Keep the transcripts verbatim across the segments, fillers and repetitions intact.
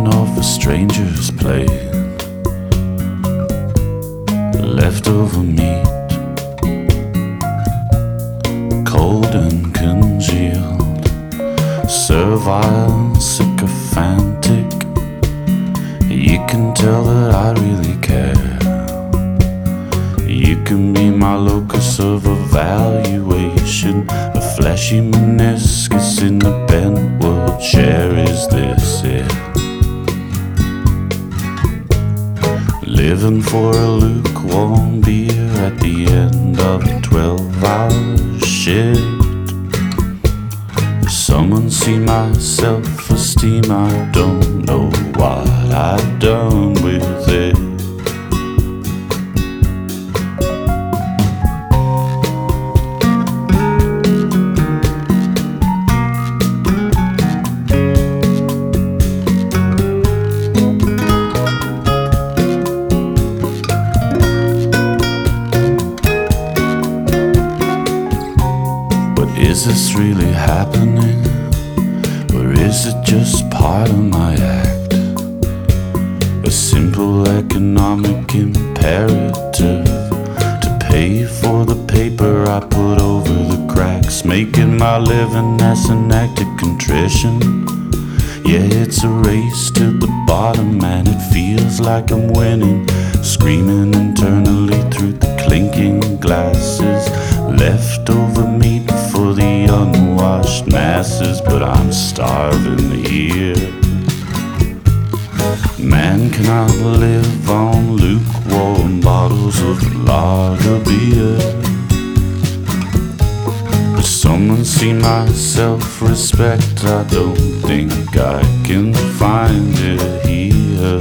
of a stranger's plate, leftover meat, cold and congealed, servile, sycophantic. You can tell that I really care. You can be my locus of evaluation, a fleshy meniscus in a bent world share. Is this it? Living for a lukewarm beer at the end of a twelve hour shift. Someone see my self-esteem, I don't know what I've done with it. Is this really happening, or is it just part of my act? A simple economic imperative to pay for the paper I put over the cracks, making my living as an act of contrition. Yeah, it's a race to the bottom and it feels like I'm winning, screaming internally through the clinking glasses. Leftover meat for the unwashed masses, but I'm starving here. Man cannot live on lukewarm bottles of lager beer. But someone see my self-respect, I don't think I can find it here.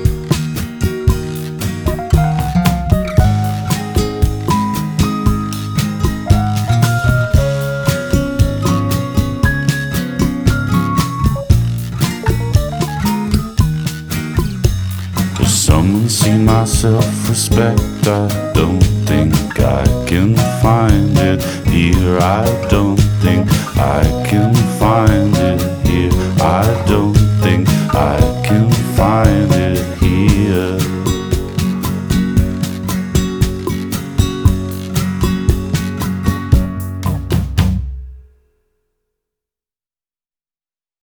Someone see my self-respect, I don't think I can find it here. I don't think I can find it here. I don't think I can find it here.